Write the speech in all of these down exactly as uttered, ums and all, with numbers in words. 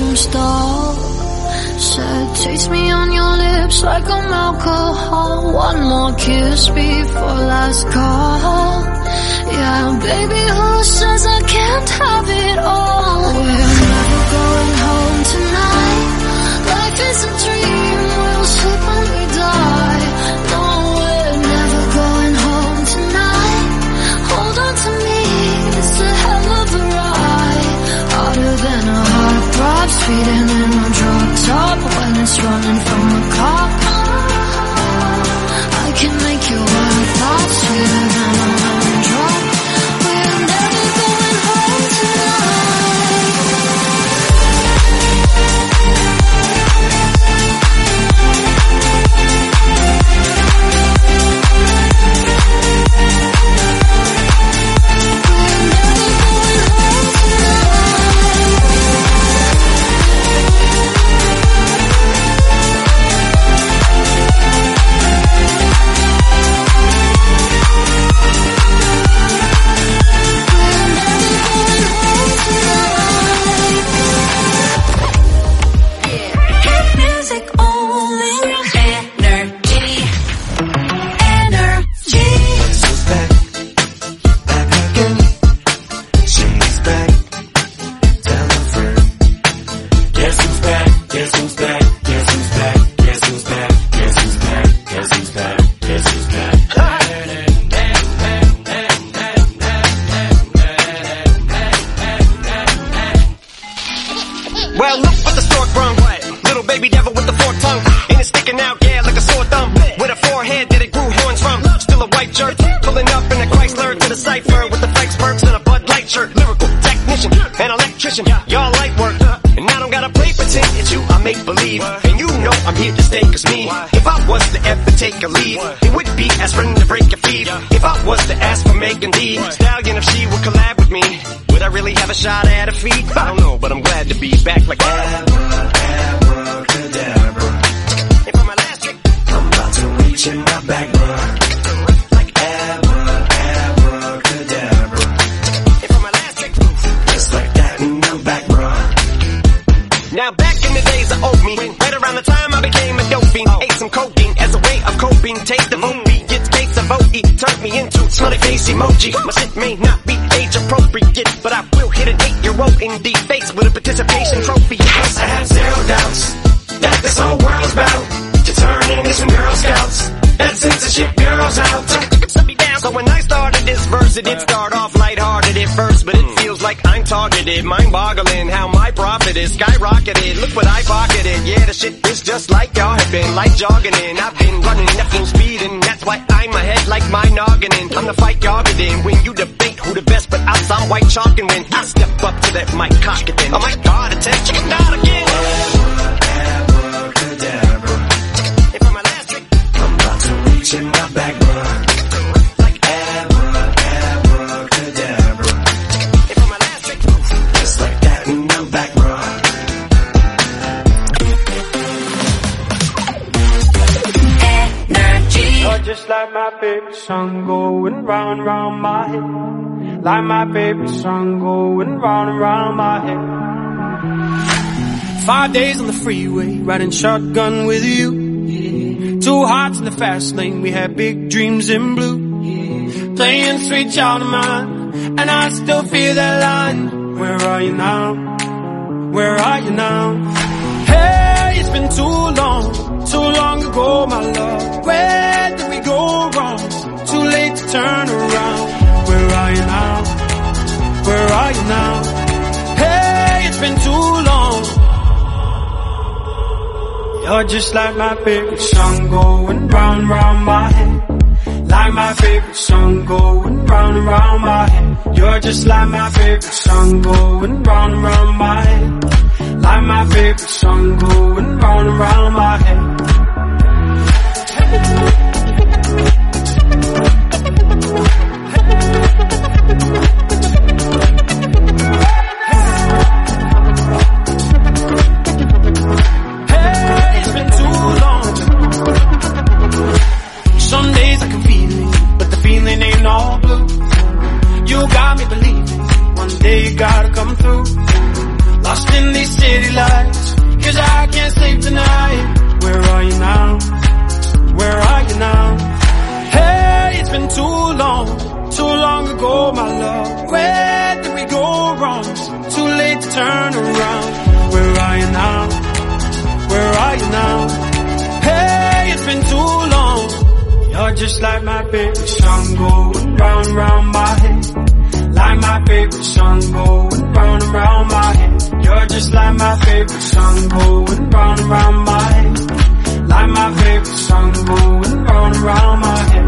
won't stop. Said, taste me on your lips like I'm alcohol. One more kiss before last call. Yeah, baby, who says I can't have it all? We're never going home tonight. Life is a dream, we'll sleep when we die. No, we're never going home tonight. Hold on to me, it's a hell of a ride. Harder than a heart throb, speeding in a drop top. When it's running from a cop, I can make your world pop. Sweeter than a lemon drop. We're never going home tonight. Mind-boggling how my profit is skyrocketed. Look what I pocketed. Yeah, the shit is just like y'all have been. Like jogging in, I've been running at full speed, and that's why I'm ahead like my noggin in. I'm the fight y'all get in. When you debate who the best, but I sound white chalking when I step up to that mic, cock it then. Oh my god, attempt chicken out again. Abracadabra. If I'm elastic, I'm about to reach in my back, bruh. Just like my favorite song going round and round my head. Like my favorite song going round and round my head. Five days on the freeway, riding shotgun with you. Yeah. Two hearts in the fast lane, we had big dreams in blue. Yeah. Playing sweet child of mine, and I still feel that line. Where are you now? Where are you now? Hey, it's been too long, too long ago, my love. Where did we go wrong? Too late to turn around. Where are you now? Where are you now? Hey, it's been too long. You're just like my favorite song going round and round my head. Like my favorite song going round and round my head. You're just like my favorite song going round and round my head. Like my favorite song going round and round my head. Hey, it's been too long. Some days I can feel it, but the feeling ain't all blue. You got me believing one day you gotta come through. lost in these city lights, 'cause I can't sleep tonight. Where are you now? Where are you now? Hey, it's been too long, too long ago, my love. Where did we go wrong? Too late to turn around. Where are you now? Where are you now? Hey, it's been too long. You're just like my favorite song going round and round my head. Like my favorite song going round and round my head. You're just like my favorite song going round and round my head. Like my favorite song going round and round my head.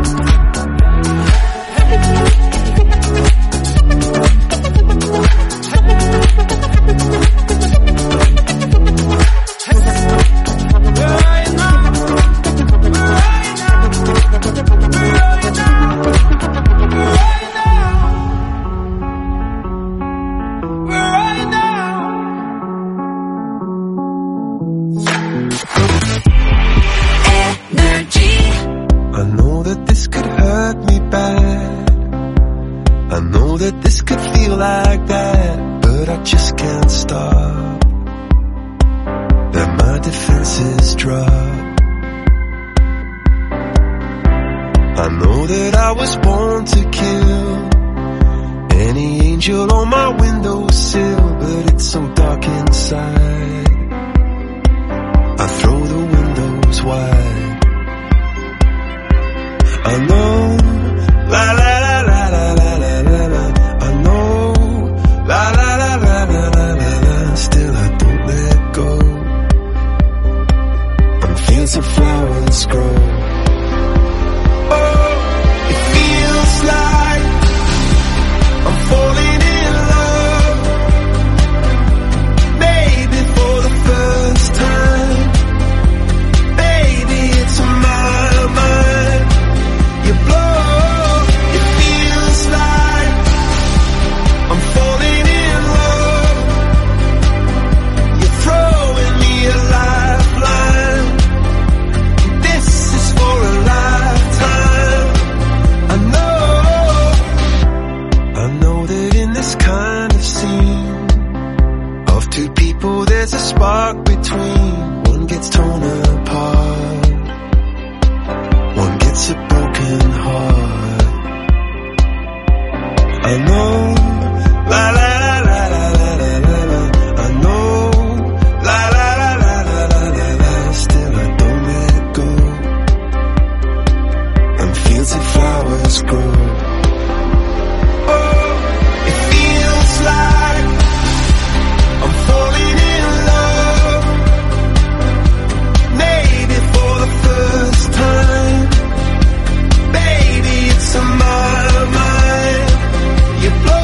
You blow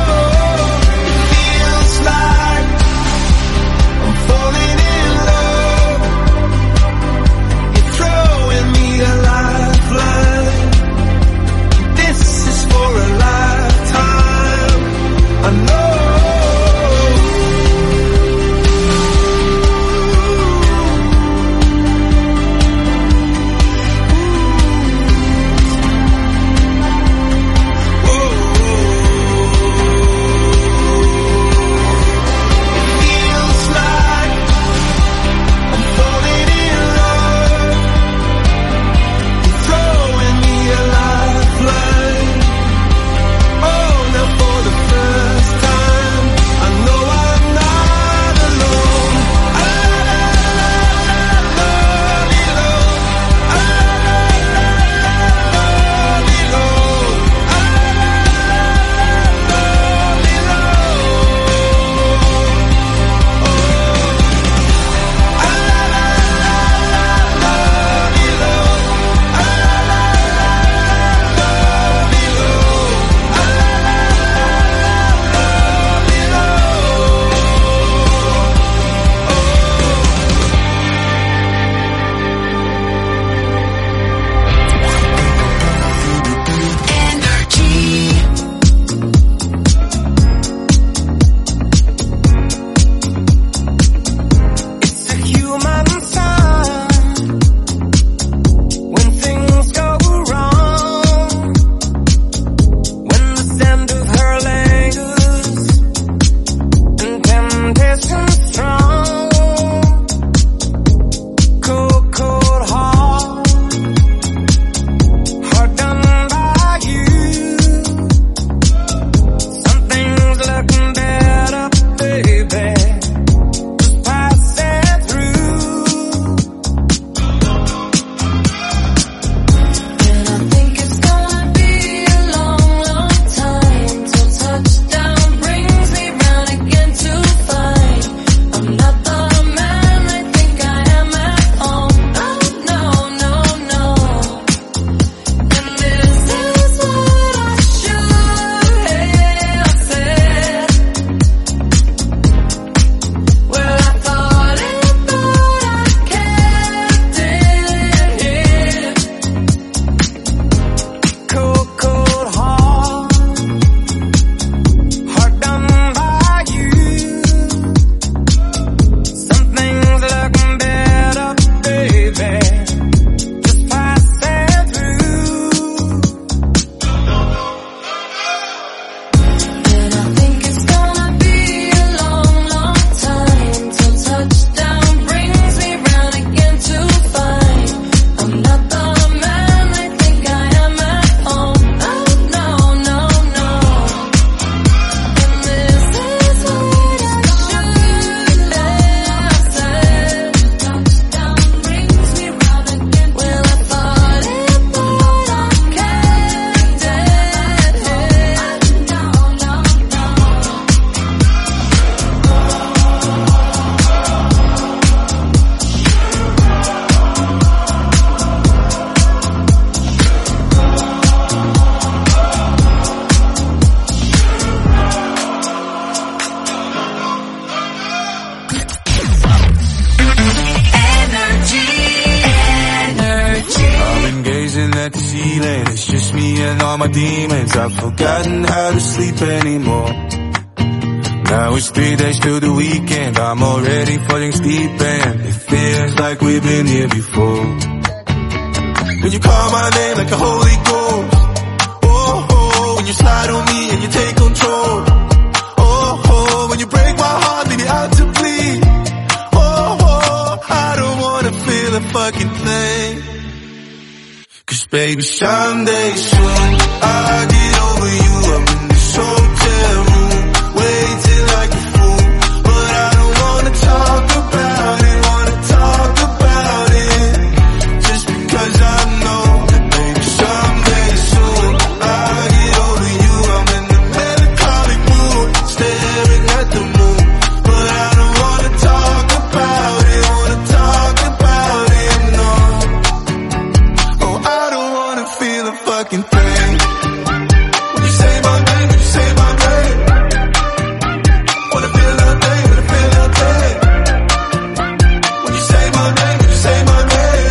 and all my demons. I've forgotten how to sleep anymore. Now it's three days till the weekend, I'm already falling asleep and it feels like we've been here before. When you call my name like a Holy Ghost, oh, oh, when you slide on me and you take control, oh, oh, when you break my heart, leave me out to bleed, oh, oh, I don't wanna feel a fucking thing. Cause baby, someday soon, I'll get over you, I'm in this hotel room, waiting like a fool, but I don't wanna talk about it, wanna talk about it, just because I know that maybe someday soon, I'll get over you, I'm in the melancholic mood, staring at the moon, but I don't wanna talk about it, wanna talk about it, no. Oh, I don't wanna feel a fucking thing. When you say my name, when you say my name, wanna feel nothing, wanna feel nothing. When you say my name, when you say my name.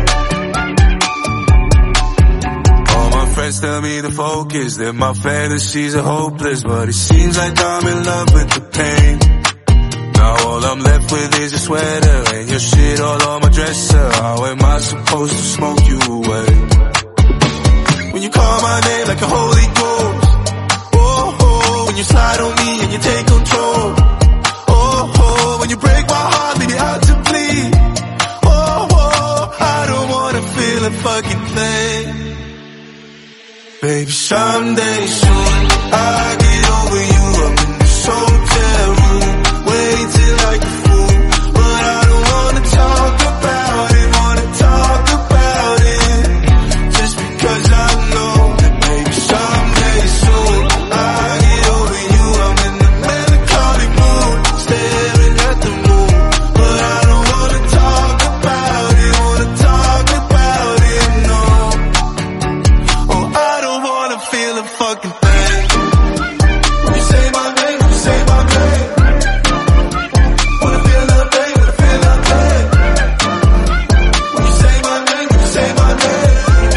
All my friends tell me to focus, that my fantasies are hopeless, but it seems like I'm in love with the pain. Now all I'm left with is a sweater and your shit all on my dresser. How am I supposed to smoke you away? When you call my name like a Holy Ghost, oh, oh, when you slide on me and you take control, oh, oh, when you break my heart, leave me out to bleed, oh, oh, I don't wanna feel a fucking thing. Baby, someday soon, I'll get over you, I'm in this hotel room, waiting like a fool, but I don't wanna talk about it, wanna talk about it, just because I know that maybe someday soon, I'll get over you, I'm in the melancholic mood, staring at the moon, but I don't wanna talk about it, wanna talk about it, no. Oh, I don't wanna feel a fucking thing. When you say my name, when you say my name, wanna feel nothing, wanna feel nothing. When you say my name, when you say my name.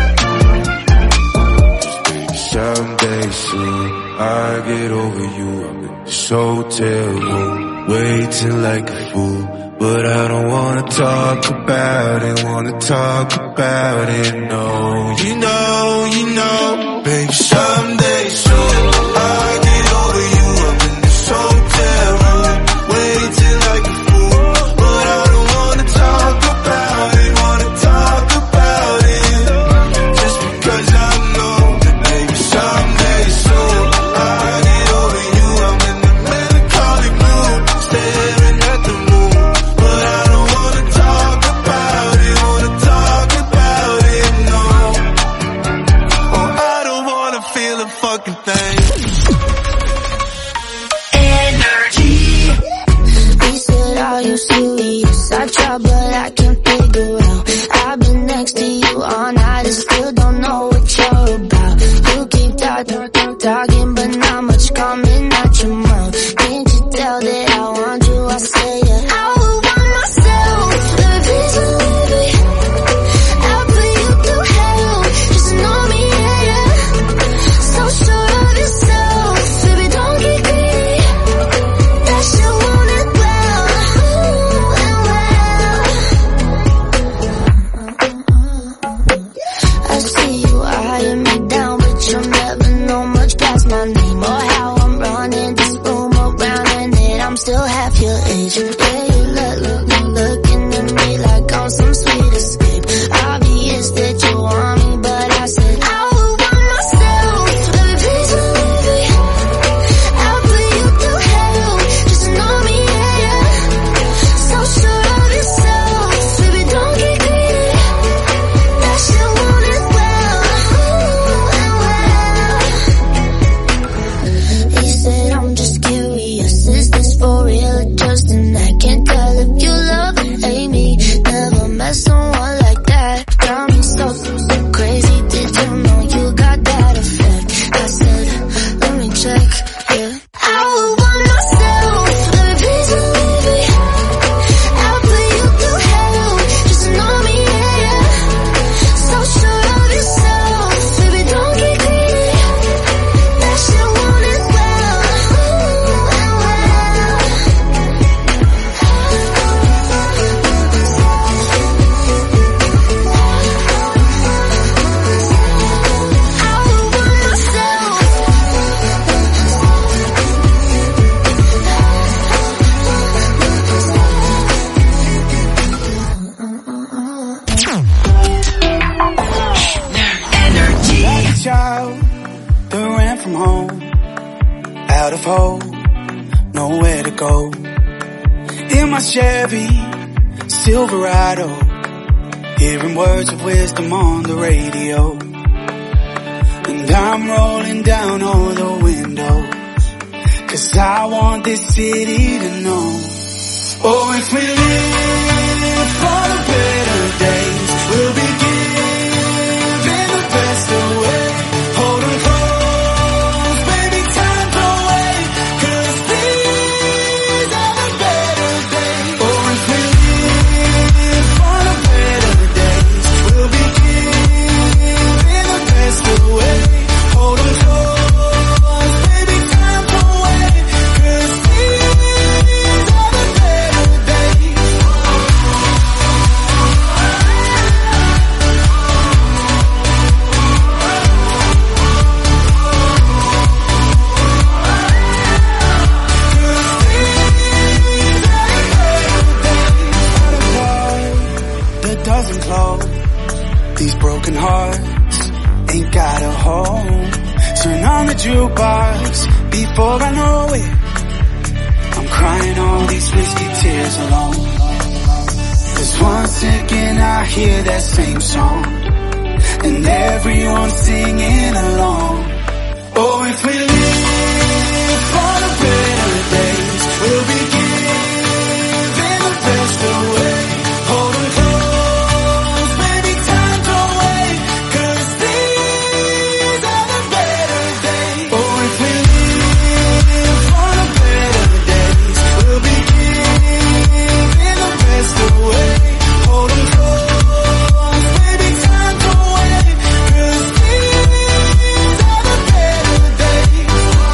Someday soon, I'll get over you, I'm in this hotel room, waiting like a fool, but I don't wanna talk about it, wanna talk about it, no. You know, you know, baby, someday soon, I'll get over you, I'm in this hotel room, waiting like a fool, but I don't wanna talk about it, wanna talk about it, just because I know that maybe someday soon, I'll get over you, I'm in the melancholic mood, staring at the moon, but I don't wanna talk about it, wanna talk about it, no. Oh, I don't wanna feel a fucking thing. Energy. He said, are you serious? I try, but I can't figure out. I've been next to you all night and still don't know what you're about. You keep talking, talking, but not much coming out your mouth. Can't you tell that I want you? I say it. I would want myself. Love is a movie. I'll put you through hell. Just know me, yeah, yeah. So sure of yourself. Baby, don't get greedy. That shit want it well. Ooh, and well. of hope, nowhere to go. In my Chevy Silverado, hearing words of wisdom on the radio. And I'm rolling down all the windows, 'cause I want this city to know. Oh, if we live for the better days, we'll be giving the best away. Hold 'em close, baby, time to wait, 'cause these are the better days. Oh, if we live for the better days, we'll be giving the best away. Hold 'em close, baby, time to wait, 'cause these are the better days. That doesn't close. These broken hearts ain't got a home. Turn on the jukebox before I know it. I'm crying all these whiskey tears alone. 'Cause once again I hear that same song, and everyone's singing along. Oh, if we live for the better days, we'll be giving the best away. Hold 'em close, baby, time to wait, 'cause these are the better days. Oh, if we live for the better days, we'll be giving the best away. Hold 'em close, baby, time to wait, 'cause these are the better days.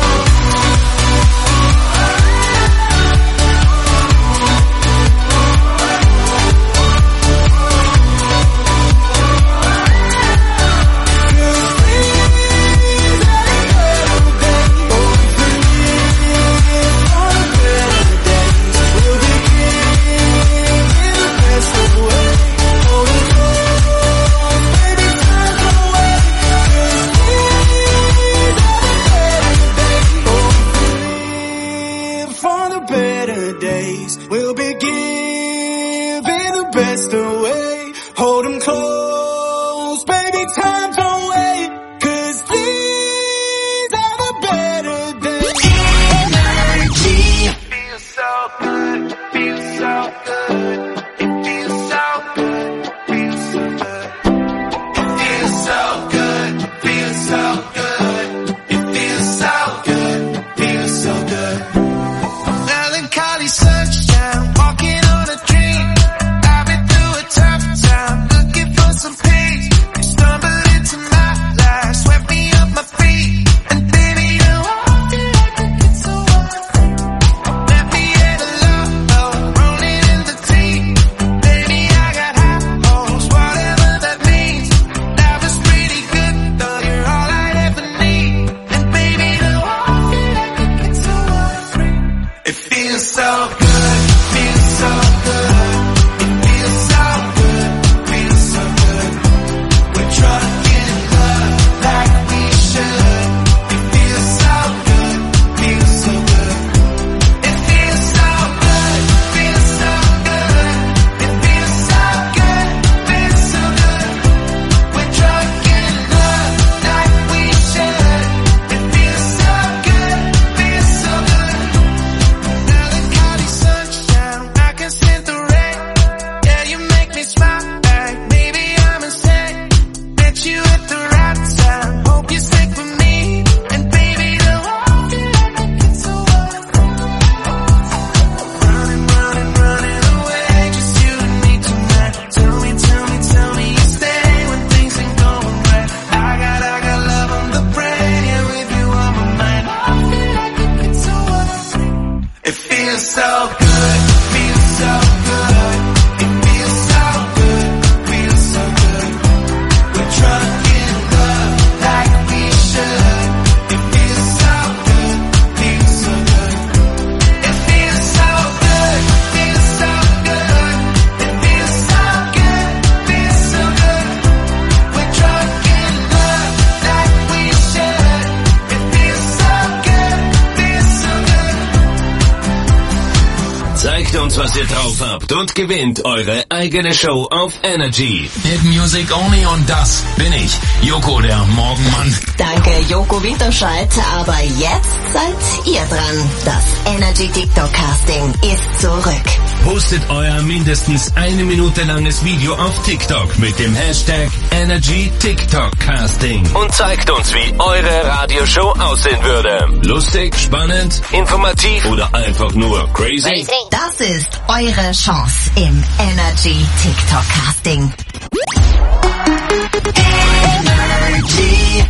For the better days, we'll be giving the best away. Hold 'em close, baby, time to wait, 'cause these are the better days. Energy. Feels so good, feels so good. It feels so good, feels so good. It feels so good, feels so good. It feels so good, feels so good. Melancholy sunshine, walking on a dream. I've been through a tough time, looking for some peace. You stumble into my life, swept me off my feet. And baby, you walked it like a good soul. Left me at a low, low, rolling in the habt und gewinnt eure eigene Show auf Energy. Hit Music Only und das bin ich, Joko, der Morgenmann. Danke, Joko Winterscheid, aber jetzt seid ihr dran. Das Energy TikTok Casting ist zurück. Postet euer mindestens eine Minute langes Video auf TikTok mit dem Hashtag Energy TikTok Casting und zeigt uns, wie eure Radioshow aussehen würde. Lustig, spannend, informativ oder einfach nur crazy? Das ist eure Chance im Energy TikTok Casting. Energy.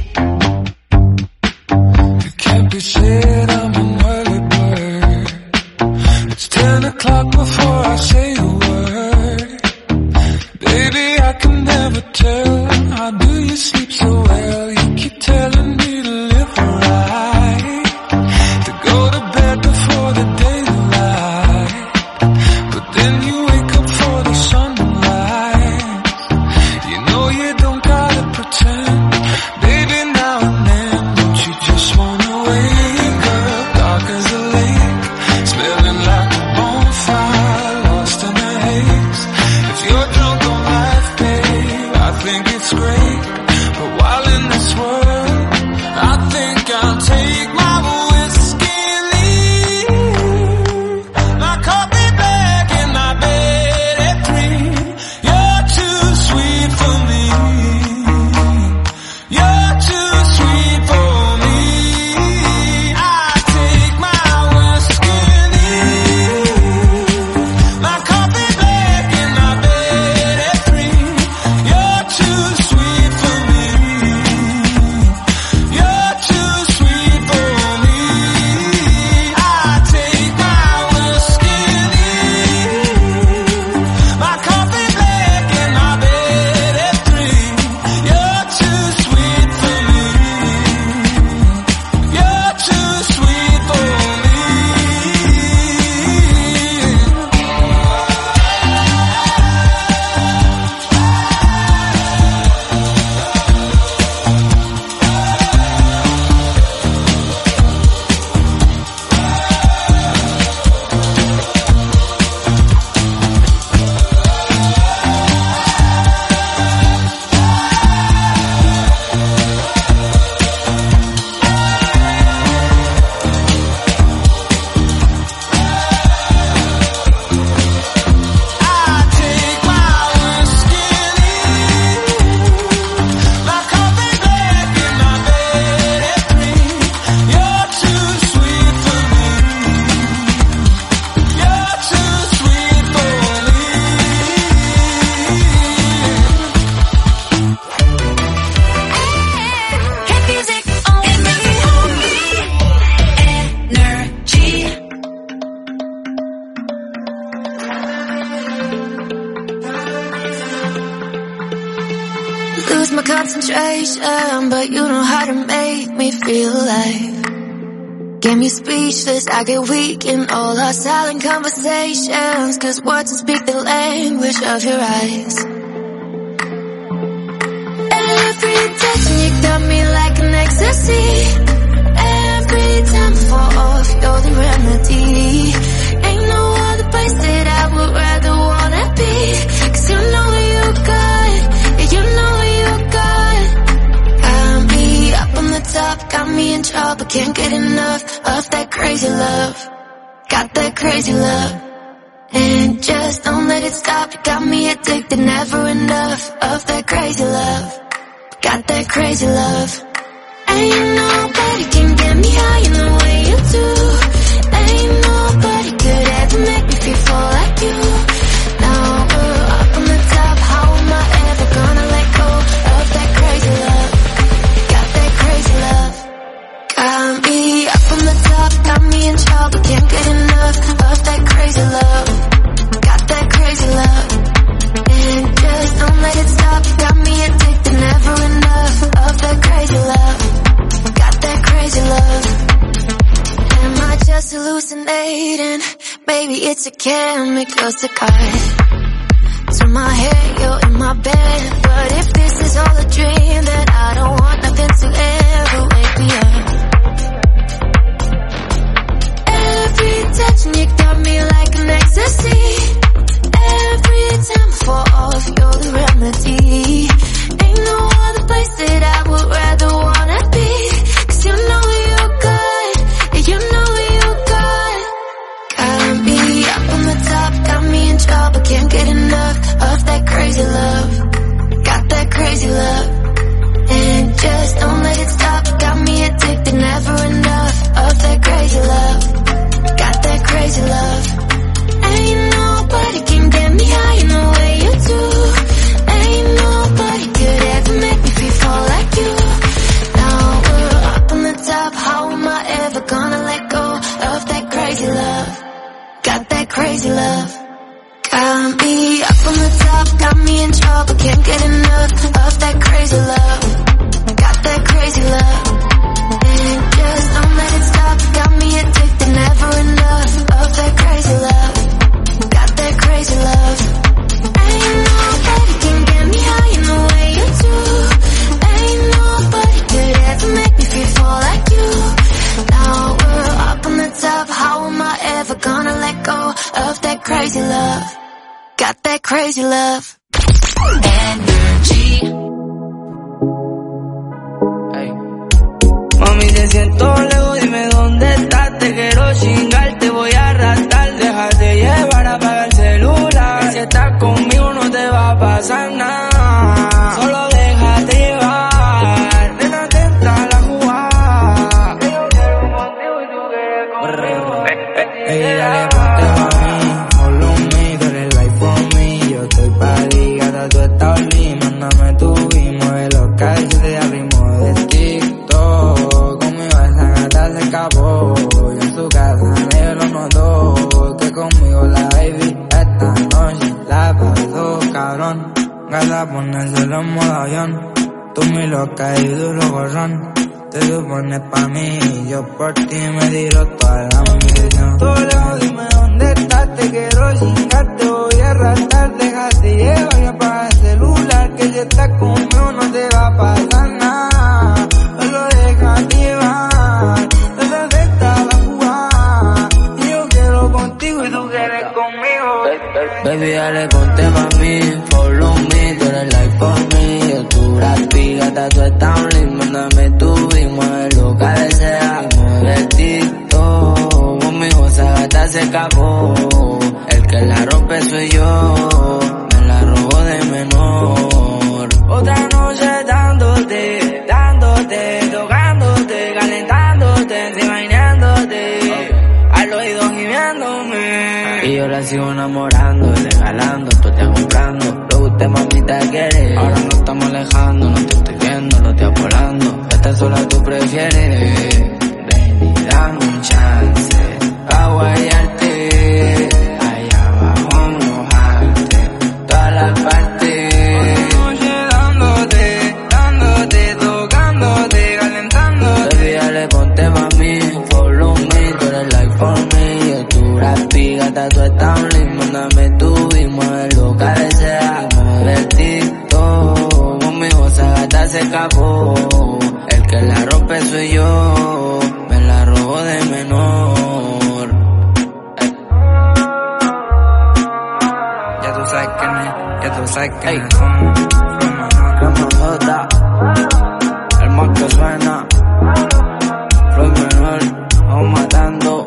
It can't be said I'm an early bird. It's ten o'clock before I say a word. Baby, I can never tell. How do you sleep so well? You keep telling me to live right, to go to bed before the daylight, but then you wake up for the sunrise. You know you don't gotta pretend, baby, now and then. Don't you just wanna wake up dark as a lake, smelling like a bonfire, lost in the haze. If you're drunk on life, babe, I think it's great. But while in this world, I think I'll take my whiskey and leave. My coffee black and my bed at three. You're too sweet for me. You're too sweet for me. I take my whiskey and leave. My coffee black and my bed at three. You're too sweet for me. You're too sweet for me. I take my whiskey and leave. My coffee black and my bed at three. You're too sweet for me. You're too sweet for me. I take my whiskey and leave. My coffee black and my bed at three. You're too sweet for me. You're too sweet for me. Hit music only. Energy. Lose my concentration, but you know how to make me feel like. Get me speechless, I get weak in all our silent conversations, cause words don't speak the language of your eyes. Every touch you got me like an ecstasy. Every time I fall off, you're the remedy. Ain't no other place that I would rather wanna be, cause you know you good, yeah, you know you good. Got me up on the top, got me in trouble, can't get enough of that crazy love. Got that crazy love, and just don't let it stop. You got me addicted, never enough of that crazy love. Got that crazy love. Ain't nobody can get me high in the way you do. Ain't nobody could ever make me feel full like you. Now we're up on the top, how am I ever gonna let go of that crazy love? Got that crazy love. Got me up on the top, got me in trouble, can't get enough of that crazy love. Got that crazy love, and just don't let it stop. You got me addicted, never enough of that crazy love. Got that crazy love. Am I just hallucinating? Maybe it's a chemical to cut to my head, you're in my bed. But if this is all a dream, then I don't want nothing to ever wake me up. Every touch and you got me like an ecstasy. of that crazy love. Got that crazy love. And just don't let it stop. Got me addicted, never enough of that crazy love. Got that crazy love. Ain't nobody can get me high in the way you do. Ain't nobody could ever make me feel fall like you. Now we're up on the top. How am I ever gonna let go of that crazy love? Got that crazy love. Got me up on the top, got me in trouble, can't get enough of that crazy love. Got that crazy love. And just don't let it stop, got me addicted, never enough of that crazy love. Got that crazy love. Ain't nobody can get me high in the way you do. Ain't nobody could ever make me feel fall like you. Now we're up on the top, how am I ever gonna let go of that crazy love? Got that crazy love. Energy. Hey. Mami, te siento lejos, dime dónde estás. Te quiero chingar, te voy a arrastrar. Déjate llevar, apaga el celular. Si estás conmigo no te va a pasar nada. Solo déjate llevar. Ven atenta a la jugada. Que yo quiero contigo y tú quieres conmigo. Ey, dale, ponte mami. Follow me, tú eres life for me. Yo estoy pa' ligada, tú estás lindo. Mándame tu y mueve los calles de ritmo de TikTok. Conmigo esa gata se escapó. Yo en su casa negro lo notó. Que conmigo la baby esta noche la pasó cabrón. Gata ponérselo en modo avión. Tú muy loca y duro gorrón. Te supones pa' mí, yo por ti me tiro toda la munición. Todo lejos, dime dónde estás, te quiero chingar, te voy a arrastrar. Déjate llevar y apaga el celular, que si estás conmigo no te va a pasar nada. Solo déjate llevar, no te afecta la jugada. Y yo quiero contigo y tú quieres conmigo. Baby, dale, ponte pa' mí, follow me, tú eres like for me. Yo tu rapi, gata, tú estás un link, mándame tu y mueve lo que desea. Mueve el TikTok, conmigo esa gata se escapó. El que la rompe soy yo, me la robo de menor. Otra noche dándote, dándote, tocándote, calentándote, imaginándote, al oído gimiéndome. Y yo la sigo enamorando, regalando, tú te comprando. Lo que usted mamita quiere, ahora nos estamos alejando. No te estoy viendo, no te volando. Esta sola tú prefieres. Ven y dame un chance pa' guayarte. Allá abajo mojarte todas las partes. Noche dándote, dándote, tocándote, calentándote. Baby, dale, ponte pa' mí, follow me, tú eres like for me. Yo tu rapi, gata, tú estás un link, mándame tu y mueve lo que desea. Mueve el TikTok, conmigo esa gata se escapó. El que la rompe soy yo, me la robo de menor. Ey. Ya tú sabes quién es, ya tú sabes quién es. Ramajota, el más que suena. Floyd menor, vamos matando.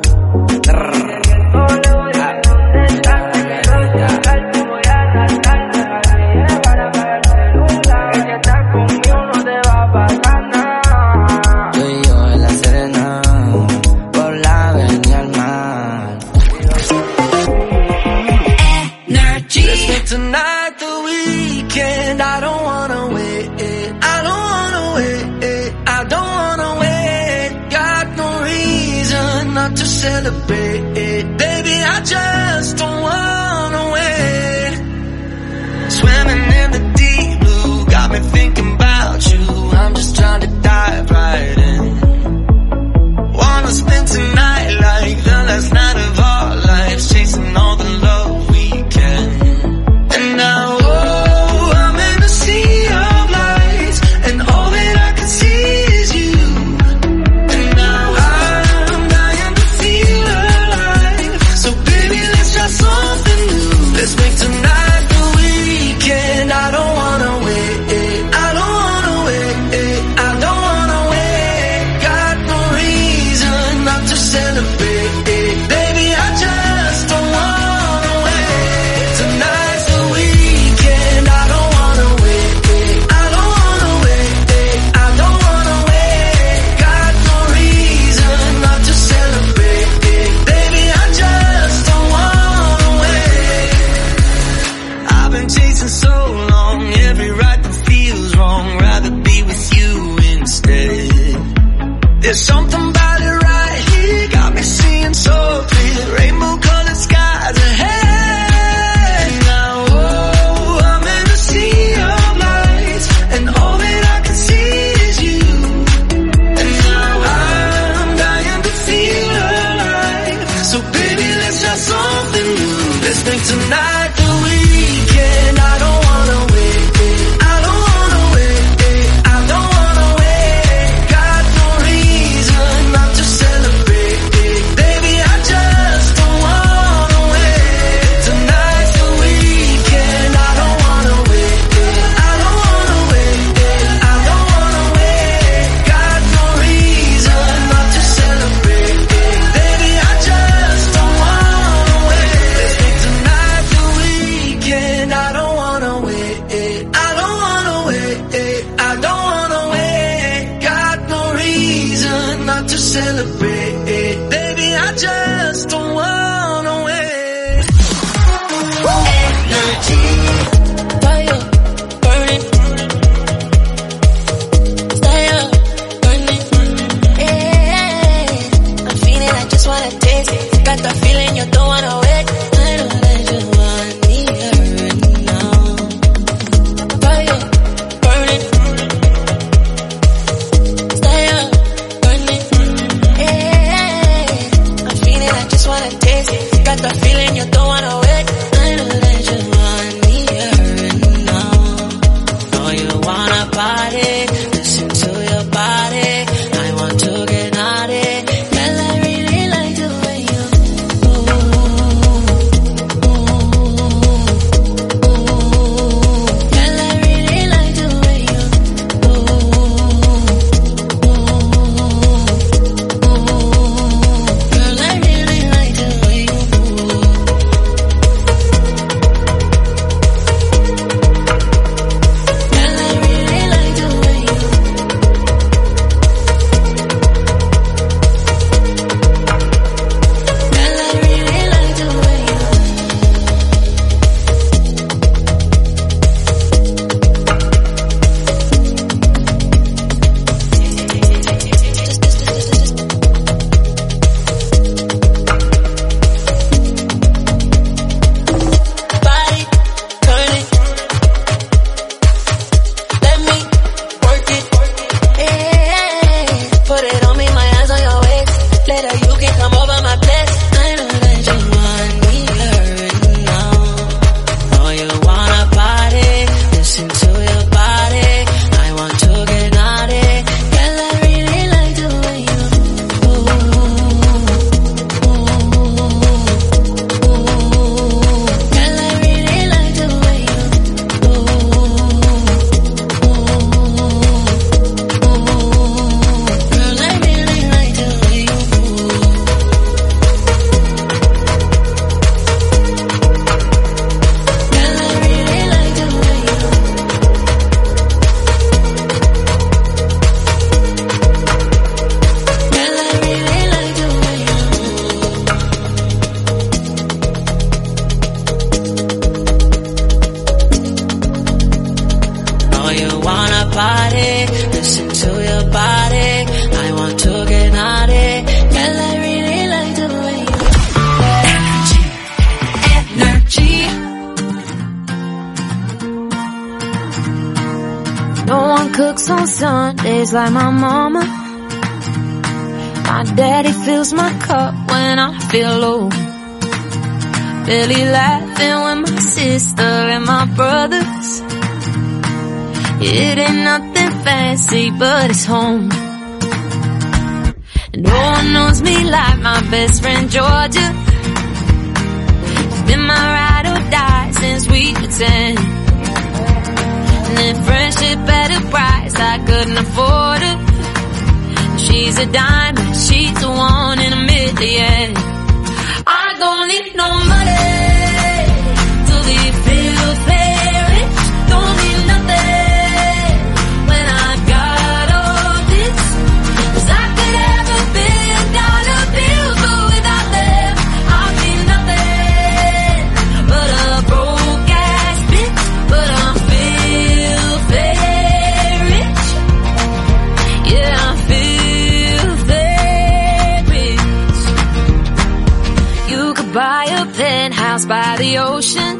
Tonight the weekend, I don't wanna wait, I don't wanna wait, I don't wanna wait. Got no reason not to celebrate, baby, I just don't wanna wait. Swimming in the deep blue, got me thinking about you. I'm just trying to dive right in. Wanna spend tonight like the last night of our lives, chasing all the love we can. And now, oh, I'm in a sea of lights, and all that I can see is you. And now I'm dying to feel alive, so baby, let's try something celebrate. Baby, I just don't wanna wait. Energy. Fire, burning. Stay up, burning. Yeah, I'm feeling, I just wanna taste it. Got the feeling you don't wanna wait. I know that you want me right now. Fire, burning. Stay up, burning. Yeah, I'm feeling, I just wanna taste it. Got the feeling you don't wanna wait. I know that you want me right now. Know you wanna party, listen to your body. I want to get naughty. Girl, I really like the way you move. Girl, I really like the way you move. Girl, I really like the way you move. Girl, I really like the way you move. Girl, I really like the way you body, turn it. Let me work it. Yeah, put it on me, my hands on your waist. Later you can come over my place. I know that you want me right now. Know you wanna party, listen to your body. I want to get naughty. Girl, I really like the way you move. Girl, I really like the way you move. Girl, I really like the way you move. Girl, I really like the way you move. Girl, I really like the way you move. Know you wanna party, listen to your body. I want to get naughty. Girl, I really like the way you energy, energy. No one cooks on Sundays like my mama. My daddy fills my cup when I feel low. Barely laughing with my sister and my brothers. It ain't nothing fancy, but it's home. And no one knows me like my best friend Georgia. She's been my ride or die since we were ten. And then friendship at a price I couldn't afford her. She's a diamond, she's the one in a million. I don't need no money to be filthy rich. Don't need nothing when I got all this. 'Cause I could have a billion dollar bills, but without them I'd be nothing but a broke ass bitch. But I'm filthy rich. Yeah, I'm filthy rich. You could buy a penthouse by the ocean,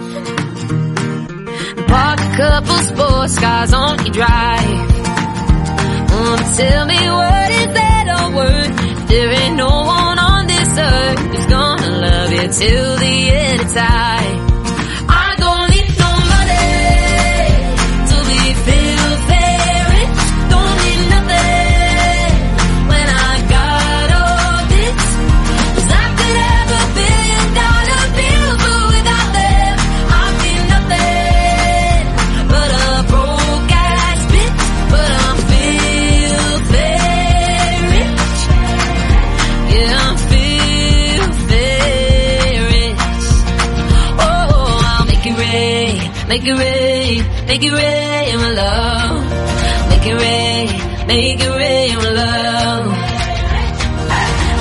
park a couple sports cars on your drive. Um, tell me what is that all worth? There ain't no one on this earth who's gonna love you till the end of time. I don't need no money to be filthy rich. Don't need nothing when I got all this. 'Cause I could have a billion dollar bills, but without them I'd be nothing but a broke ass bitch. But I'm filthy rich. Yeah, I'm filthy rich. Oh, I'll make it rain, make it rain, make it rain, my love. Make it rain, make it rain, my love.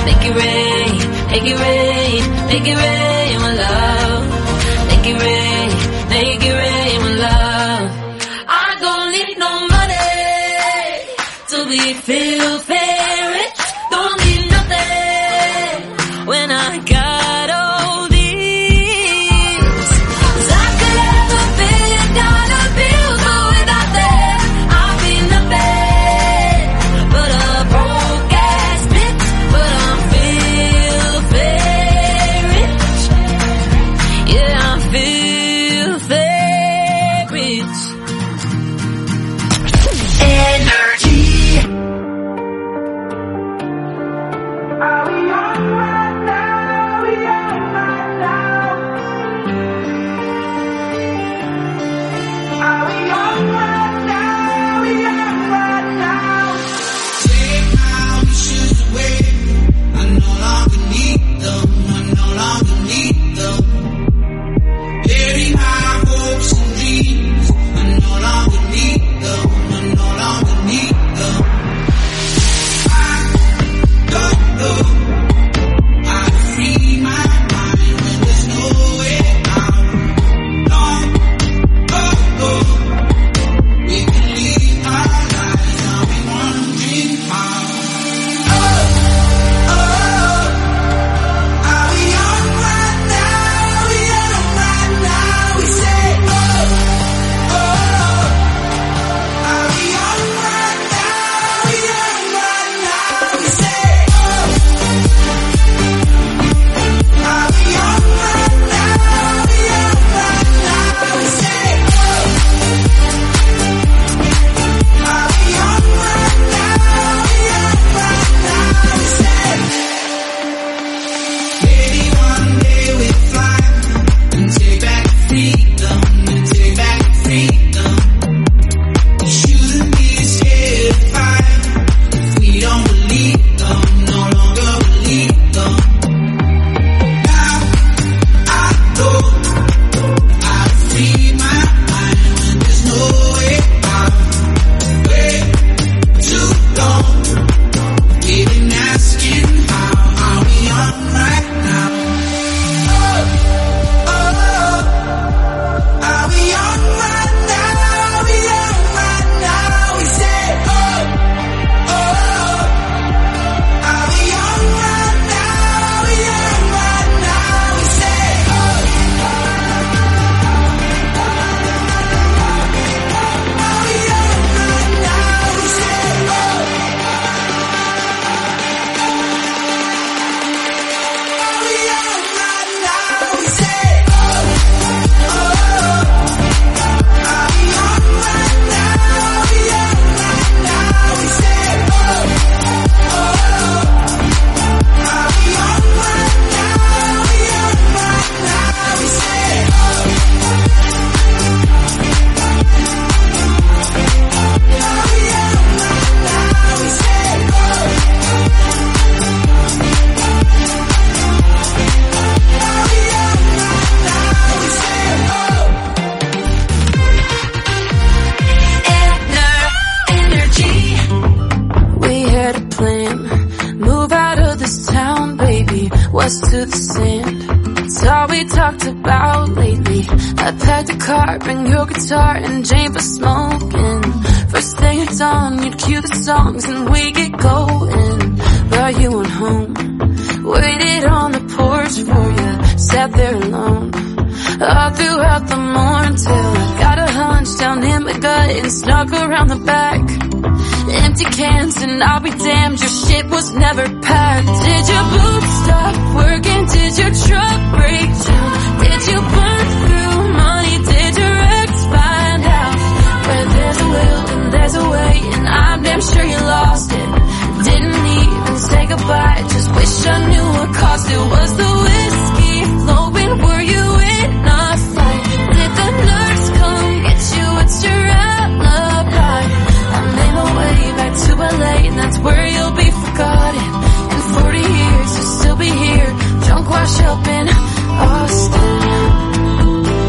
Make it rain, make it rain, make it rain, my love. Make it rain, make it rain, my love. I don't need no money to be filthy rich. Don't need nothing when I got all these. 'Cause I could have a billion dollar bills, but without them I'll be nothing but a broke ass bitch. But I'm filthy rich. Yeah, I'm filthy rich. Energy. Are we on right now? We on right now. Are we on right now? We on right now. Take my wishes away. I no longer need them. I no longer need them. Bury my hopes and dreams. I no longer need them. I no longer need them. I don't know. I free my mind when there's no way out. Long ago, we can leave our lives. Now we wondering how. Oh, oh, are we on right now? We on right now. We say, oh, oh, are we on right now? We on right now. We say, oh, are we on right now? We on right now. We say, oh, are we on right now? We on right now. We say, maybe one day we'll fly and take back freedom, and take back freedom. We shouldn't be scared to fight if we don't believe them, no longer believe them. Now I know I free my mind when there's no way out. Way too long, we've been asking how. Are we on right now? Oh, oh, are we on right now? We on right now. We say, oh, oh, are we on right now? We on right now. We say, oh, are we on right now? We say, oh, are we on right now? We say, oh, oh, are we on right now? We on right now. We say, oh, oh, are we on right now? We on right now. We say, oh, are we on right now? We say, oh, Energy. We had a plan, move out of this town, baby, west to the sand. It's all we talked about lately. I packed a car, bring your guitar and Jane for smoking. First thing at dawn, you'd cue the songs and we get going. Brought you on home, waited on the porch for you, sat there alone. All throughout the morning till I got a hunch down in my gut and snuck around the back. Empty cans and I'll be damned, your shit was never packed. Did your boots stop working? Did your truck break down? Did you burn through money? Did your ex find out? Where there's a will and there's a way, and I'm damn sure you lost it. Didn't even say goodbye, just wish I knew what caused it. Was the whiskey flowing? Were you in a fight? Did the nurse come get you? What's your alibi? I made my way back to L A, and that's where you'll be forgotten. In forty years you'll still be here, drunk wash up in Austin.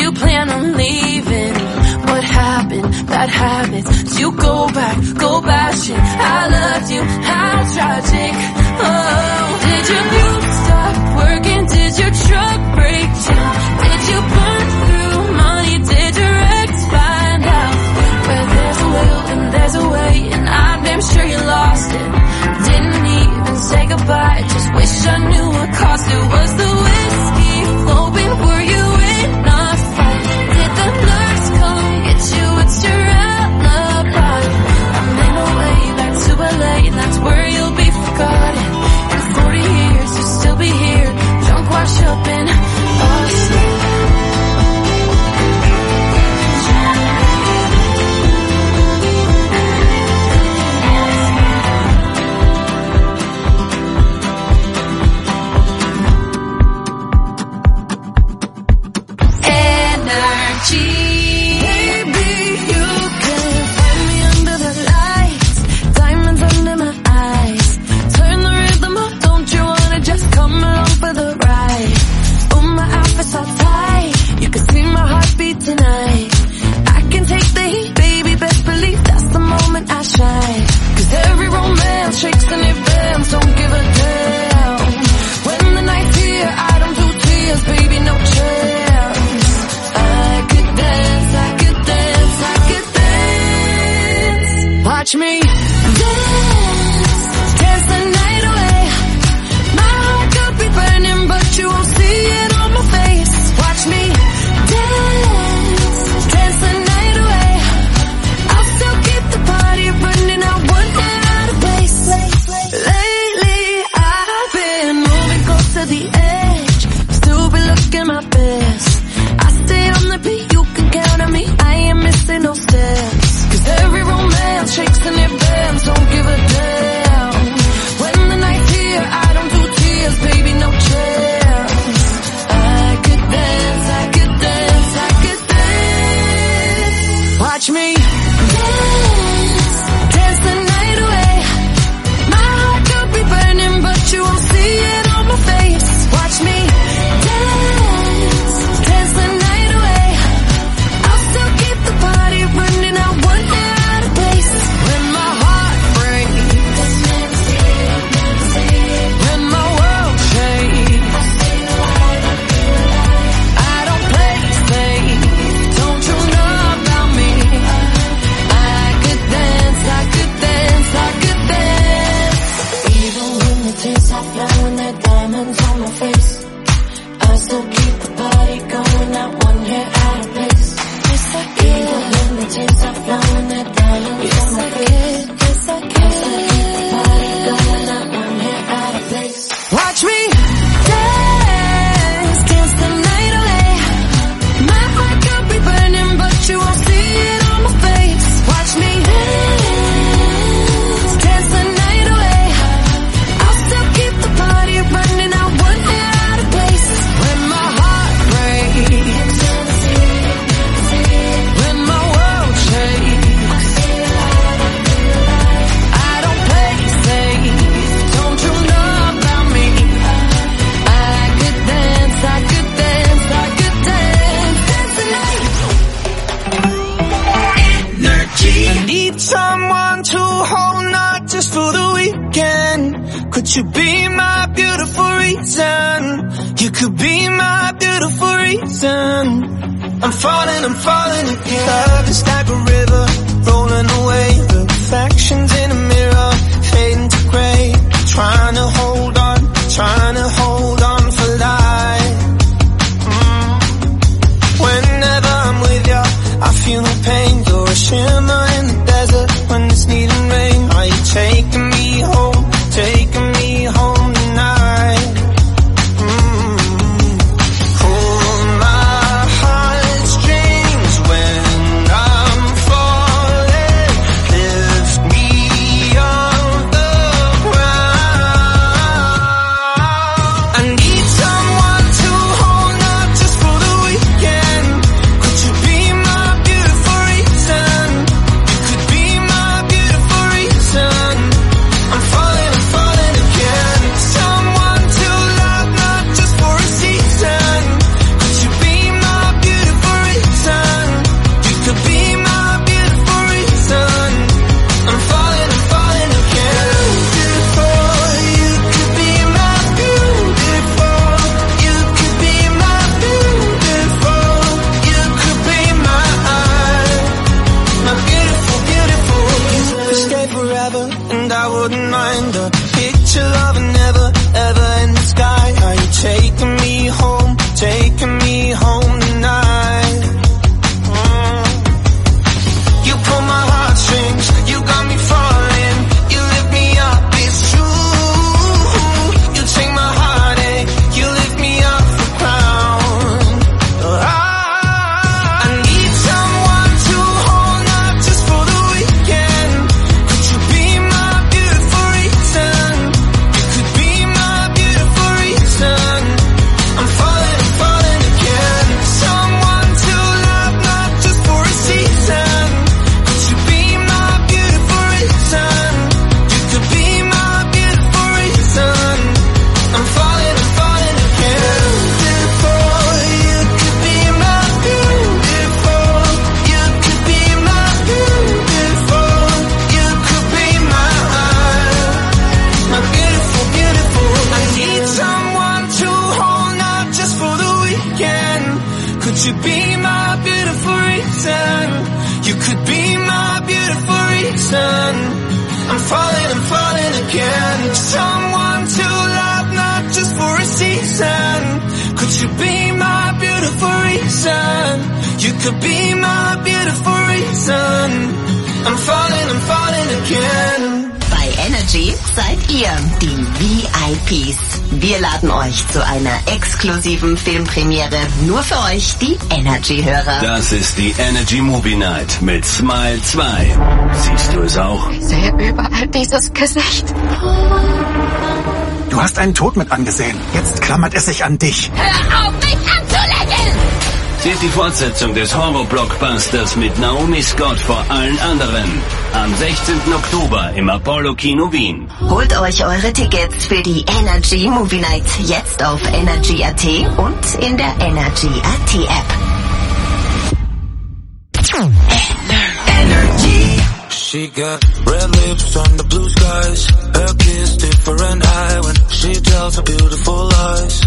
you plan on leaving? What happened? Bad habits. You go back, go bashing. I loved you, how tragic. Oh, did your beauty stop working? Did your truck break down? Did you burn through money? Did your ex find out? Where there's a will and there's a way, and I'm damn sure you lost it. Didn't even say goodbye, just wish I knew what cost it. Was the whiskey flowing? Were you in a fight? Did the nurse come get you? It's your alibi. I made my way back to L A, and that's where you'll be forgotten. In forty years you'll still be here, drunk, washed up and asleep. Tonight, I can take the heat, baby, best believe that's the moment I shine. Cause every romance shakes and it bends, don't give a damn. When the night's here, I don't do tears, baby, no chance. I could dance, I could dance, I could dance. Watch me dance, dance the night away. My heart could be burning, but you won't see it on my face. Watch me dance. The edge, still be looking my best. I stay on the beat, you can count on me, I ain't missing no steps. Cause every romance shakes and it bends, don't give a damn. When the night's here, I don't do tears, baby, no chance. I could dance, I could dance, I could dance. Watch me dance, dance the night away. My heart could be burning, but you won't see it on my face. Watch me dance, dance the night away. I'll still keep the party running, I won't get out of place. When my heart breaks, when my world shakes, I don't play safe, don't you know about me? I could dance, I could dance, I could dance. Even when the tears stop flowing, they're diamonds on my face. I still keep the party going, not one hair out of place. Yes, I can. Even when the tears stop flowing, they're diamonds yes, on my I face. Can. Yes, I can. I still keep the party going, not one hair out of place. Watch me dance, dance the night away. My heart could be burning, but you won't see it on my face. Watch me dance, dance the night away. I'll still keep the party running, I won't get out of place. When my heart breaks, when my world shakes, I don't play safe, don't you know about me? I could dance, I could dance, I could dance, dance the night. Energy. I need someone to hold, not just for the weekend. Could you be my beautiful reason? You could be my beautiful reason. I'm falling, I'm falling again. Love is like a river, rolling away. Reflections in a mirror, fading to gray. Trying to hold on, trying to hold on for life. Mm. Whenever I'm with you, I feel no pain. You're a shimmer in the desert when it's needing rain. Are you taking me home, taking me home tonight? Mm. Pull my heartstrings when I'm falling. Lift me off the ground. reason. I'm falling, I'm falling again. Someone to love, not just for a season. Could you be my beautiful reason? You could be my beautiful reason. I'm falling, I'm falling again. Bei Energy seid ihr die V I Ps. Wir laden euch zu einer exklusiven Filmpremiere nur für euch, die Energy-Hörer. Das ist die Energy Movie Night mit Smile zwei. Siehst du es auch? Ich sehe überall dieses Gesicht. Du hast einen Tod mit angesehen. Jetzt klammert es sich an dich. Hör auf, mich anzulächeln! Seht die Fortsetzung des Horror-Blockbusters mit Naomi Scott vor allen anderen. Am sechzehnten Oktober im Apollo Kino Wien. Holt euch eure Tickets für die Energy Movie Night jetzt auf Energy Punkt A T und in der Energy Punkt A T App. Energy. She got red lips on the blue skies. Her kiss different eye when she tells her beautiful lies.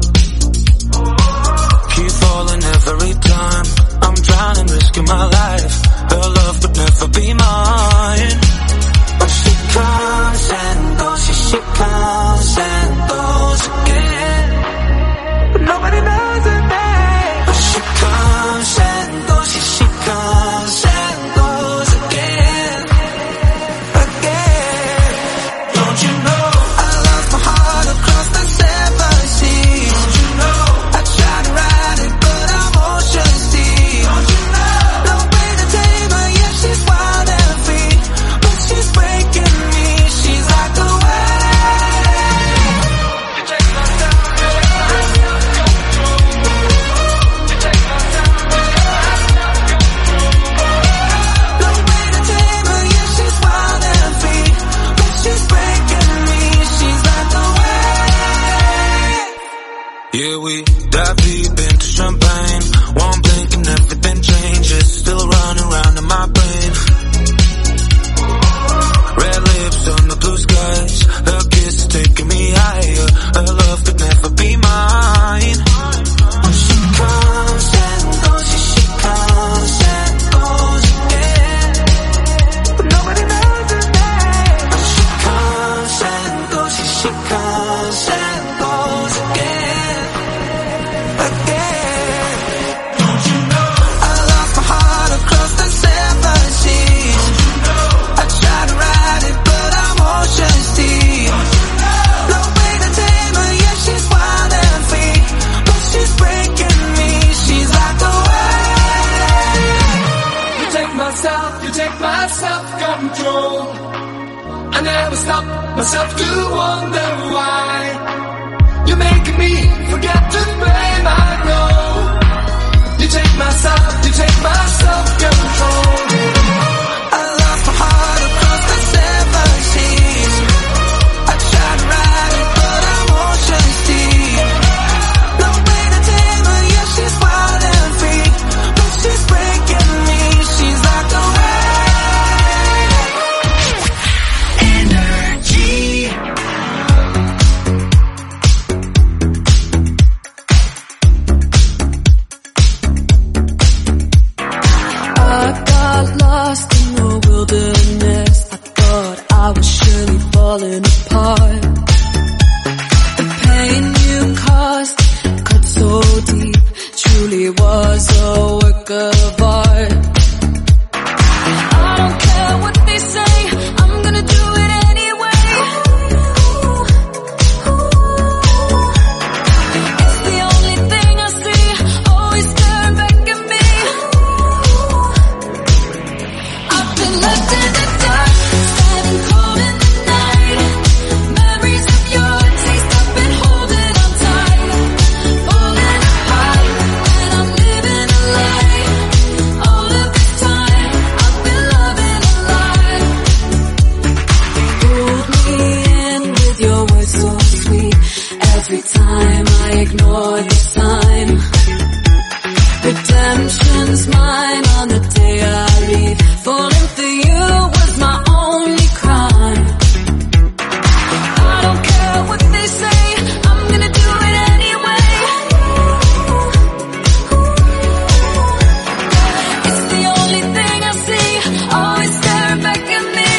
Keep falling every time. I'm drowning, risking my life. Her love could never be mine. But she comes and goes, she, she comes and goes again. But nobody knows her name. But she comes and goes, she, she comes and goes again. Again. Don't you know I lost my heart across the seven seas? Don't you know I tried to ride it, but I'm ocean deep. Don't you know no way to tame her, yeah, she's wild and free. But she's breaking me, she's like a wave. You take my time, you take my time, you take my time, no way to tame her, yeah, she's wild and free. But she's breaking me, she's like a wave. Yeah, we dive deep into champagne. One blink and everything changes. Still running round in my brain. Red lips on the blue skies. Her kiss is taking me higher. Her love could never be mine. She comes and goes, she, she comes and goes again. But nobody knows her name. She comes and goes, she, she comes and goes again. Again. Don't you know I lost my heart across the seven seas? Don't you know I tried to ride it, but I'm ocean deep. Don't you know no way to tame her, yeah, she's wild and free. But she's breaking me, she's like a wave. You take my self, you take my self-control. I never stop myself to wonder why. You're making me forget to blame, I know. You take my self, you take my self-control. I lost my heart across the seven seas. I tried to ride it, but I'm ocean deep. No way to tame her, yeah, she's wild and free. But she's breaking me, she's like a wave. Energy. I got lost in the wilderness. I thought I was surely falling apart. The pain you caused cut so deep, truly was a work of art. I don't care what they say, I'm gonna do it anyway. It's the only thing I see, always staring back at me. I've been left in the dark, standing cold in the night. Memories of your taste, I've been holding on tight. Falling apart, and I'm living a lie. All of this time, I've been loving a lie. Pulled me in with your words so sweet. Every time I ignore the sign. Redemption's mine on the day I leave. Falling for you was my only crime. I don't care what they say, I'm gonna do it anyway. It's the only thing I see, always staring back at me.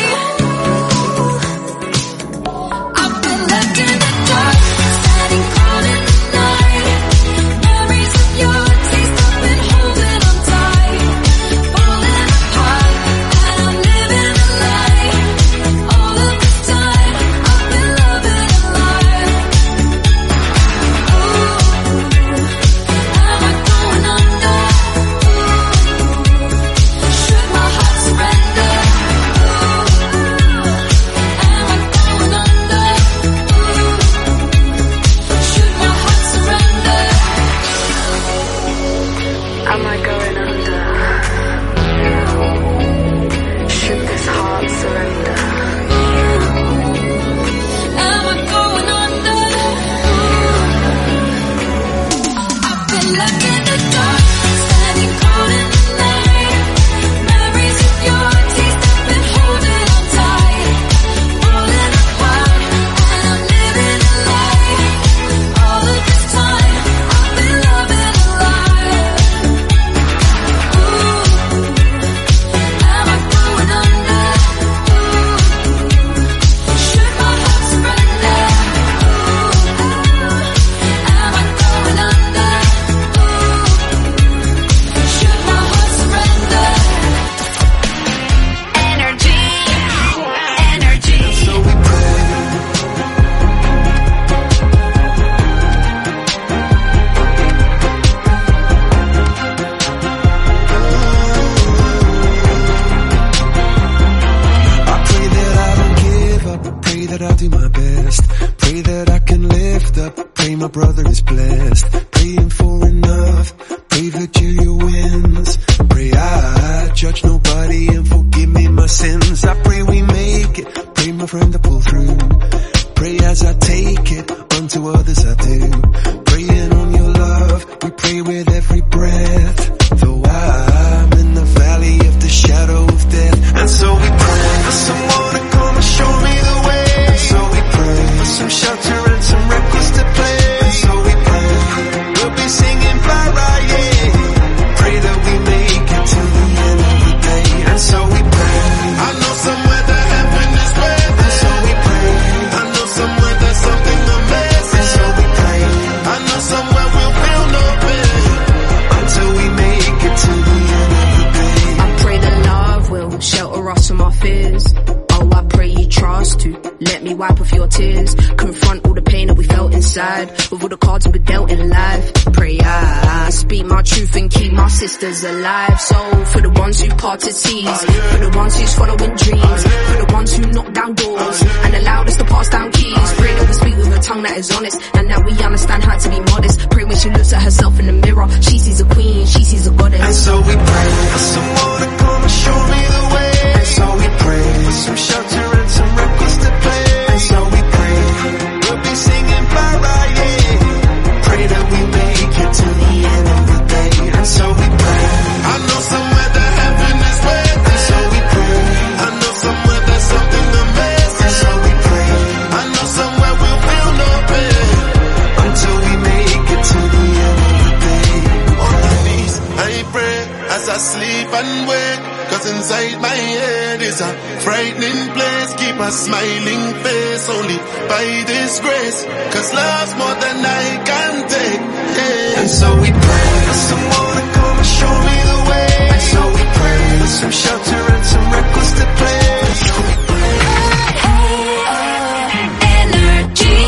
my brother is blessed. Praying for enough, pray Virginia wins. Pray I judge nobody and forgive me my sins. I pray we make it, pray my friend to pull through. Pray as I take it, unto others I do. Praying on your love, we pray with every breath. Though I'm in the valley of the shadow of death. And so we pray for someone to come and show me the way. And so we pray for some shelter and some records to play. And so we pray, we'll be singing bye bye, yeah. Pray that we make it to the end of the day. And so we pray, I know somewhere that heaven is waiting. And so we pray, I know somewhere there's something amazing. And so we pray, I know somewhere we'll feel no pain until we make it to the end of the day. I pray that love will shelter us from our fears. Oh, I pray you trust to let me wipe off your tears. Confront all the pain that we felt inside with all the cards we've been dealt in life. Pray I speak my truth and keep my sisters alive. So for the ones who parted seas, for the ones who's following dreams, for the ones who knock down doors and allowed us to pass down keys. Pray that we speak with a tongue that is honest and that we understand how to be modest. Pray when she looks at herself in the mirror, she sees a queen, she sees a goddess. And so we pray for someone to come and show me the way. And so we pray for some shelter and some records to play. And so we pray, we'll be singing bye bye, yeah. Pray that we make it to the end of the day. And so we pray, I know somewhere that heaven is waiting. And so we pray, I know somewhere there's something amazing. And so we pray, I know somewhere we'll feel no pain until we make it to the end of the day. On my knees, I pray as I sleep and wake. Cause inside my head is a frightening place. Keep a smiling face only by this grace. Cause love's more than I can take, yeah. And so we pray for someone to come and show me the way. And so we pray for some shelter and some records to play. And so we pray. Energy.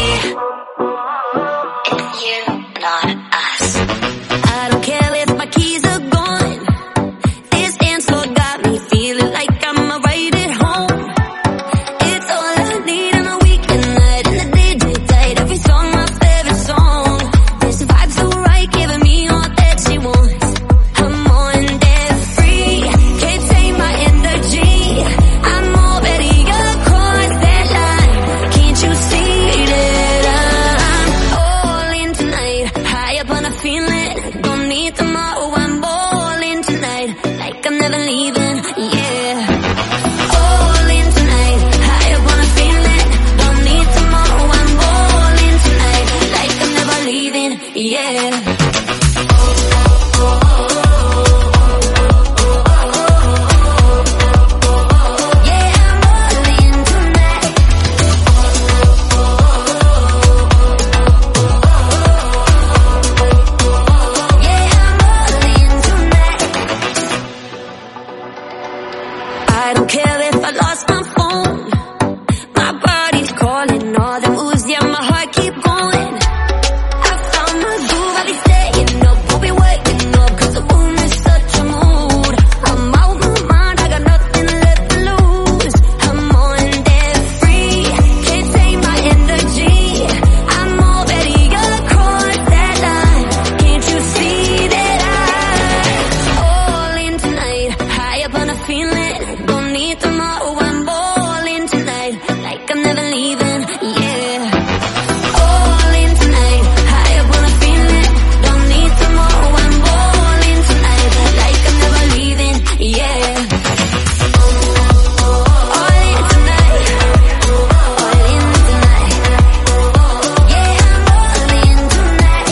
It's you, not us. I don't care if my keys are gone. This dance floor got me feeling like I'm right at home. It's all I need on a weekend night in the D J tight. Every song my favorite song. This vibe so right, giving me all that she wants. I'm on that free, can't take my energy. I'm already across that line. Can't you see that I'm all in tonight? High up on a feeling, don't need tomorrow. I'm all in tonight, like I'm never leaving, yeah. All in tonight, high up on a feeling, don't need tomorrow. I'm all in tonight, like I'm never leaving, yeah. I don't care if I lost my phone. My body's calling, all the moves, yeah, my heart keep going. I found my groove, I'll be staying up, we'll be waking up, cause the moon is such a mood. I'm out my mind, I got nothing left to lose. I'm on that free, can't take my energy. I'm already across that line. Can't you see that I'm all in tonight, high up on a feeling. Don't need tomorrow, I'm all in tonight, like I'm never leaving, yeah. All in tonight, high up on a feeling. Don't need tomorrow, I'm all in tonight, like I'm never leaving, yeah. All in tonight, all in tonight, yeah, I'm all in tonight.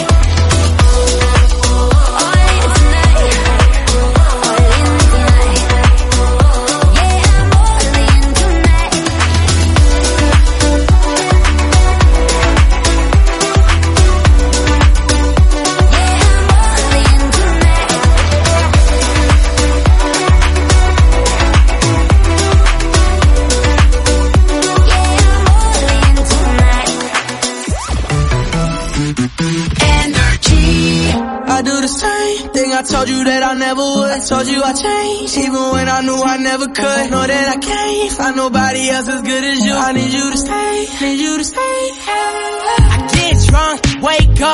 All in tonight, all in tonight. I do the same thing I told you that I never would. I told you I changed, even when I knew I never could. Know that I can't find nobody else as good as you. I need you to stay, need you to stay. I get drunk, wake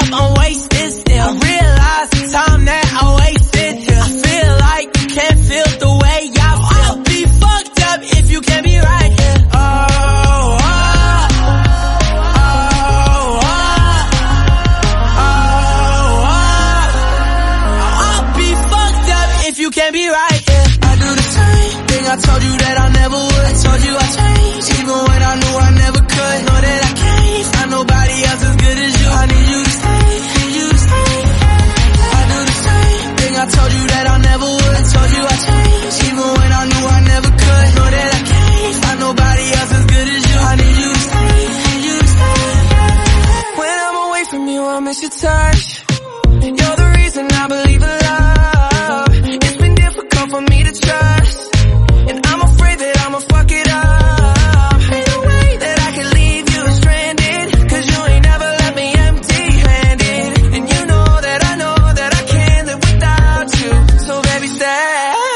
I miss your touch. You're the reason I believe in love. It's been difficult for me to trust, and I'm afraid that I'ma fuck it up. Ain't no way that I can leave you stranded, cause you ain't never left me empty-handed. And you know that I know that I can't live without you. So baby, stay.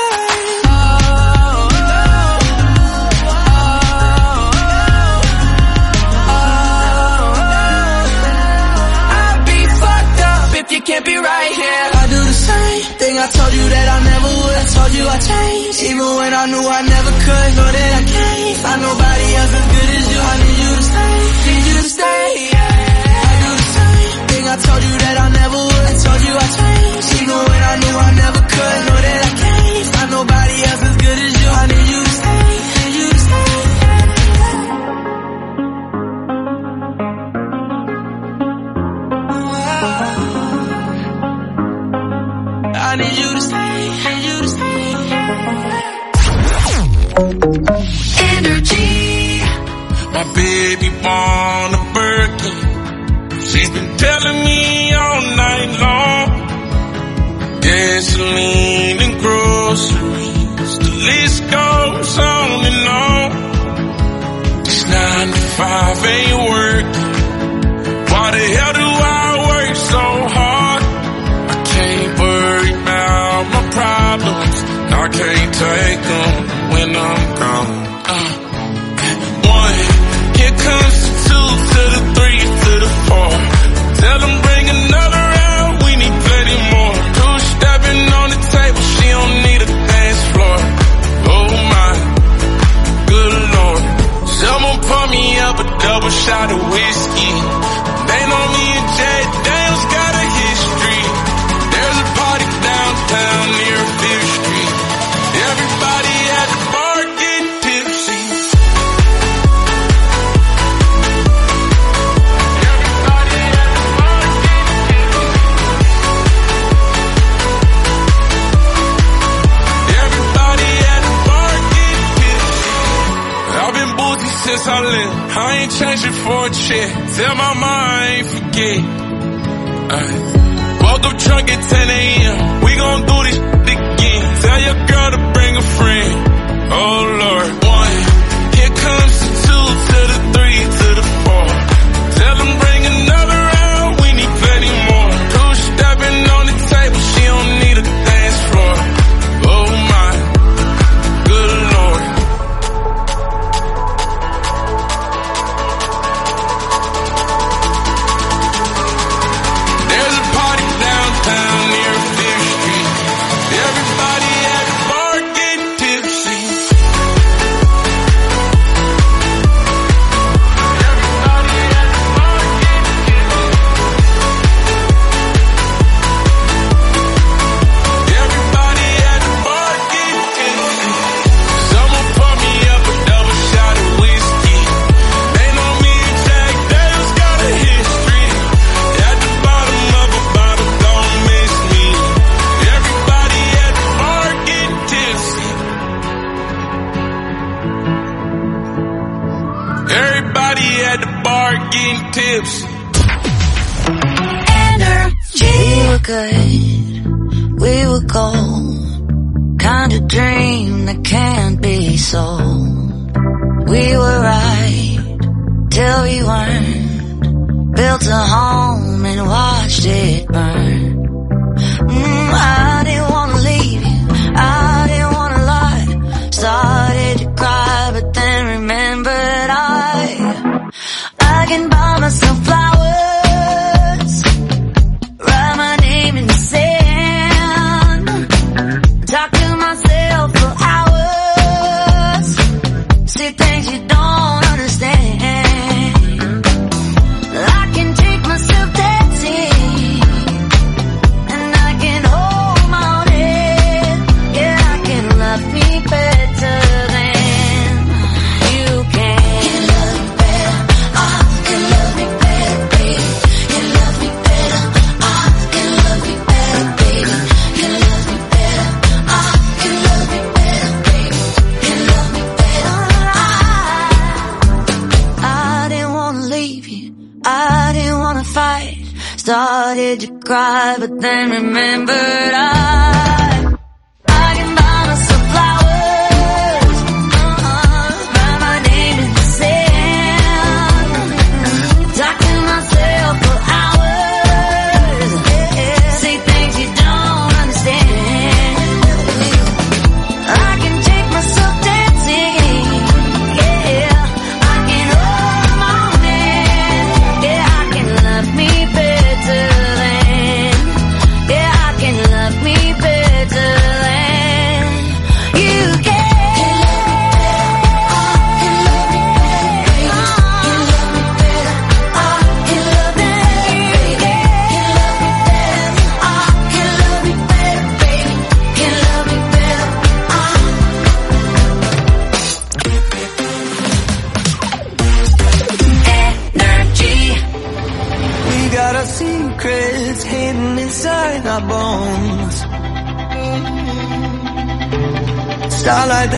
Can't be right here. I do the same thing I told you that I never would. I told you I changed, even when I knew I never could. Know that I can't find nobody else as good as you. I need you to stay, need you to stay. Yeah. I do the same thing I told you that I never would. I told you I changed, even when I knew I never could. Know that I can't find nobody else as good as you. I need you to stay, need you to stay. I need you to stay, need you to stay. Energy. My baby born a Berkeley. She's been telling me all night long. Gasoline and groceries, the list goes on and on. This nine to five ain't working. Why the hell do I work so hard? I can't worry about my problems. I can't take them when I'm gone. Uh, one, here comes the two to the three to the four. Tell them bring another round, we need plenty more. Two stepping on the table, she don't need a dance floor. Oh my, good lord. Someone pour me up a double shot of whiskey. They know me and Jay Daniels got a history. There's a party downtown near Fifth Street. Everybody at the bar getting tipsy. Everybody at the bar getting tipsy. Everybody at the bar getting tipsy. I've been boozy since I left. I ain't changing for a check. Tell my mom I ain't forget. Uh, woke up drunk at ten a.m. We gon' do this shit again. Tell your girl to bring a friend. Oh Lord. One, here comes the two to the three to the four. Tell them bring another round, we need plenty more. Two stepping on the table, she don't need a dance floor. Oh my, good Lord. There's a party downtown near Fifth Street. Everybody at the bar getting tipsy. Everybody at the bar getting tipsy. Everybody at the bar getting tipsy. Someone pour me up a double shot of whiskey. They know me and Jack Daniels got a history. At the bottom of a bottle, don't miss me. Everybody at the bar getting tipsy. Everybody at the bar getting tipsy. Energy. We were good, we were gold. Kind of dream that can't be sold. We were right till we weren't. Built a home and watched it burn. Mm, I didn't wanna leave you, I didn't wanna lie. Started to cry, but then remembered I I can buy myself flowers, write my name in the sand, talk to myself for hours, see things you don't understand. I can take myself dancing started to cry, but then remembered I, I can buy myself flowers, uh-uh, write my name in the sand, talk to myself for hours, yeah, say things you don't understand. I can take myself dancing, yeah, I can hold my hand, yeah, I can love me better than, yeah, I can love me better than you can. We got our secrets hidden inside our bones. Starlight